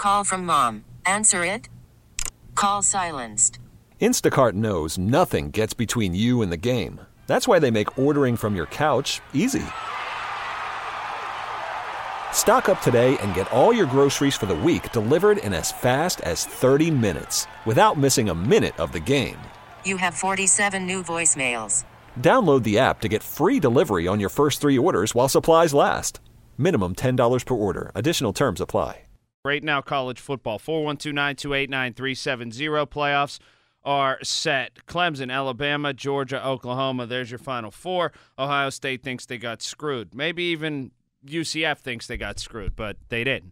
Call from mom. Answer it. Call silenced. Instacart knows nothing gets between you and the game. That's why they make ordering from your couch easy. Stock up today and get all your groceries for the week delivered in as fast as 30 minutes without missing a minute of the game. You have 47 new voicemails. Download the app to get free delivery on your first 3 orders while supplies last. Minimum $10 per order. Additional terms apply. Right now, college football, 412-928-9370. Playoffs are set. Clemson, Alabama, Georgia, Oklahoma. There's your Final Four. Ohio State thinks they got screwed. Maybe even UCF thinks they got screwed, but they didn't.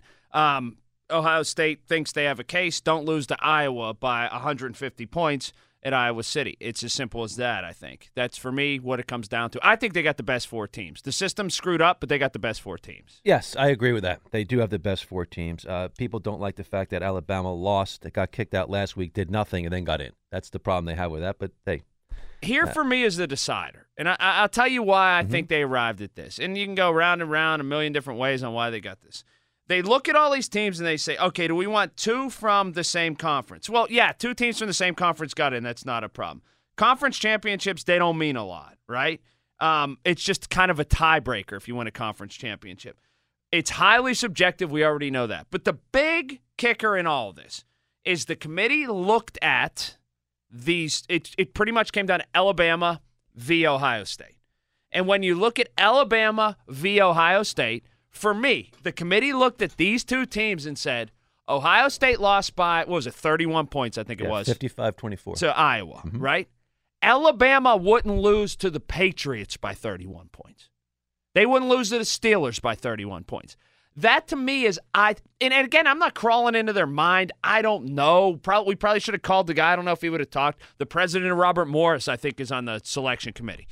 Ohio State thinks they have a case. Don't lose to Iowa by 150 points at Iowa City. It's as simple as that, I think. That's, for me, what it comes down to. I think they got the best 4 teams. The system's screwed up, but they got the best 4 teams. Yes, I agree with that. They do have the best 4 teams. People don't like the fact that Alabama lost. They got kicked out last week, did nothing, and then got in. That's the problem they have with that, but hey. Here for me is the decider. And I'll tell you why I think they arrived at this. And you can go round and round a million different ways on why they got this. They look at all these teams and they say, okay, do we want 2 from the same conference? Well, yeah, 2 teams from the same conference got in. That's not a problem. Conference championships, they don't mean a lot, right? It's just kind of a tiebreaker if you win a conference championship. It's highly subjective. We already know that. But the big kicker in all of this is the committee looked at these. It pretty much came down to Alabama v. Ohio State. And when you look at Alabama v. Ohio State, for me, the committee looked at these 2 teams and said, Ohio State lost by, what was it, 31 points, I think it was. 55-24. To Iowa, right? Alabama wouldn't lose to the Patriots by 31 points. They wouldn't lose to the Steelers by 31 points. That, to me, is and again, I'm not crawling into their mind. I don't know. We probably should have called the guy. I don't know if he would have talked. The president, Robert Morris, I think, is on the selection committee.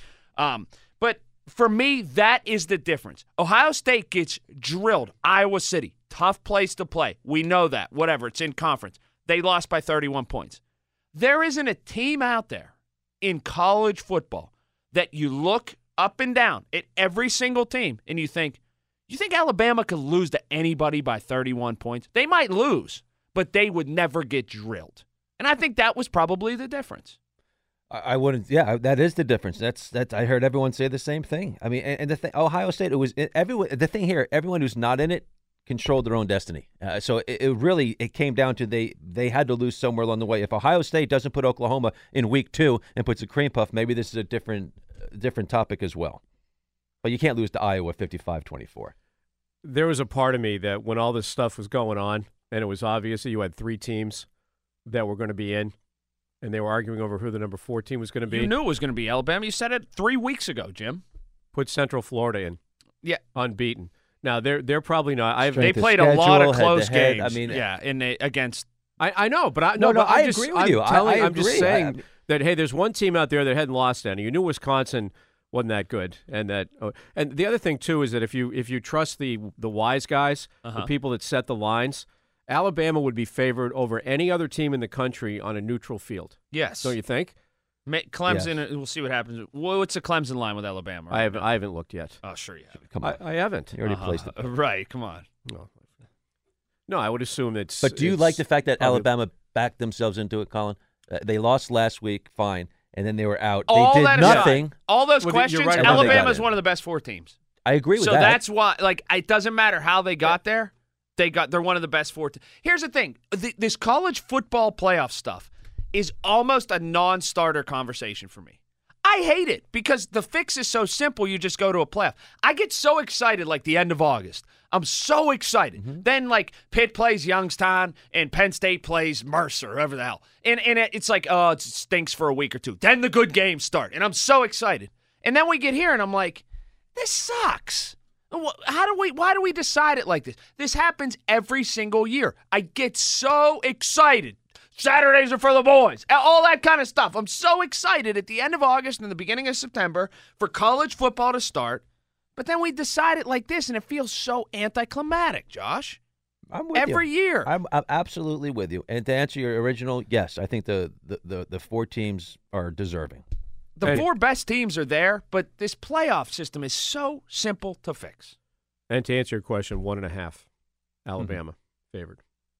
But for me, that is the difference. Ohio State gets drilled. Iowa City, tough place to play. We know that. Whatever, it's in conference. They lost by 31 points. There isn't a team out there in college football that you look up and down at every single team and you think Alabama could lose to anybody by 31 points? They might lose, but they would never get drilled. And I think that was probably the difference. I wouldn't. Yeah, that is the difference. That's. I heard everyone say the same thing. I mean, and the thing, Ohio State. It was everyone. The thing here, everyone who's not in it controlled their own destiny. So it really came down to they had to lose somewhere along the way. If Ohio State doesn't put Oklahoma in week 2 and puts a cream puff, maybe this is a different topic as well. But you can't lose to Iowa 55-24. There was a part of me that when all this stuff was going on, and it was obvious that you had 3 teams that were going to be in. And they were arguing over who the number 4 team was going to be. You knew it was going to be Alabama. You said it 3 weeks ago, Jim. Put Central Florida in. Yeah. Unbeaten. Now, they're probably not. They played a lot of close head-to-head. games. I mean, against. I know, but I agree with you. I'm just saying that, hey, there's one team out there that hadn't lost any. You knew Wisconsin wasn't that good, and the other thing too is that if you trust the wise guys, the people that set the lines, Alabama would be favored over any other team in the country on a neutral field. Yes. Don't you think? Clemson, yes. We'll see what happens. What's the Clemson line with Alabama? Right? I haven't looked yet. Oh, sure you have. Come on. I haven't. You already placed it. Right, come on. No, I would assume it's... But do you like the fact that Alabama backed themselves into it, Colin? They lost last week, fine, and then they were out. They did nothing. All those questions, right, Alabama's one of the best 4 teams. I agree with that. So that's why, it doesn't matter how they got there. They're one of the best 4 teams. Here's the thing. This college football playoff stuff is almost a non-starter conversation for me. I hate it because the fix is so simple. You just go to a playoff. I get so excited the end of August. I'm so excited. Mm-hmm. Then Pitt plays Youngstown and Penn State plays Mercer, whoever the hell. And it's it stinks for a week or 2. Then the good games start. And I'm so excited. And then we get here and I'm like, this sucks. Why do we decide it like this? This happens every single year. I get so excited. Saturdays are for the boys. All that kind of stuff. I'm so excited at the end of August and the beginning of September for college football to start. But then we decide it like this, and it feels so anticlimactic, Josh. I'm with you. Every year. I'm absolutely with you. And to answer your original, yes, I think the 4 teams are deserving. The 4 best teams are there, but this playoff system is so simple to fix. And to answer your question, 1.5, Alabama favored.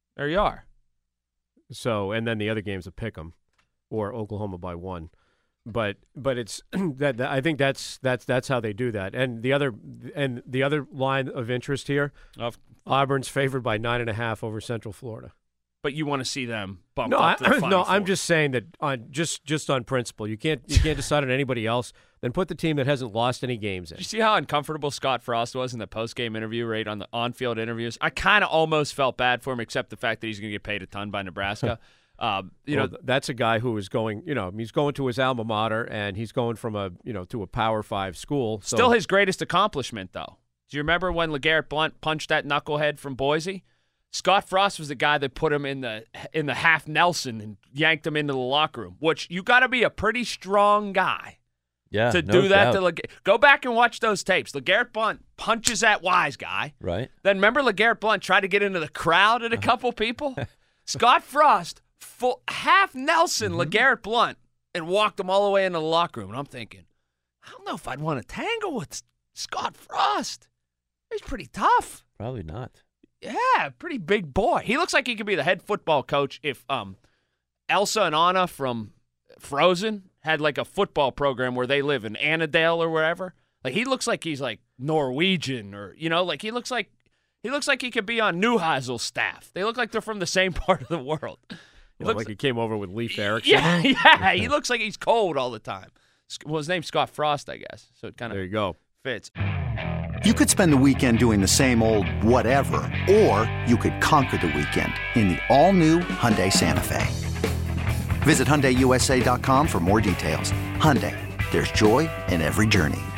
There you are. So, and then the other game's a pick 'em, or Oklahoma by 1. But it's that I think that's how they do that. And the other line of interest here, Auburn's favored by 9.5 over Central Florida. But you want to see them bump up to the Final No, Four. I'm just saying that just on principle. You can't decide on anybody else. Then put the team that hasn't lost any games in. Did you see how uncomfortable Scott Frost was in the post-game interview, right, on the on-field interviews? I kind of almost felt bad for him, except the fact that he's going to get paid a ton by Nebraska. That's a guy who is going, he's going to his alma mater, and he's going from to a Power 5 school. So. Still his greatest accomplishment, though. Do you remember when LeGarrette Blount punched that knucklehead from Boise? Scott Frost was the guy that put him in the half Nelson and yanked him into the locker room, which you got to be a pretty strong guy to do that. Go back and watch those tapes. LeGarrette Blount punches that wise guy. Right. Then remember LeGarrette Blount tried to get into the crowd at a couple people? Scott Frost, half Nelson LeGarrette Blount, and walked him all the way into the locker room. And I'm thinking, I don't know if I'd want to tangle with Scott Frost. He's pretty tough. Probably not. Yeah, pretty big boy. He looks like he could be the head football coach if Elsa and Anna from Frozen had like a football program where they live in Annandale or wherever. Like he looks like he's like Norwegian or like he looks like he could be on Neuheisel's staff. They look like they're from the same part of the world. Like he came over with Leif Erikson. Yeah. He looks like he's cold all the time. Well, his name's Scott Frost, I guess. So it kind of there you go. Fits. You could spend the weekend doing the same old whatever, or you could conquer the weekend in the all-new Hyundai Santa Fe. Visit HyundaiUSA.com for more details. Hyundai, there's joy in every journey.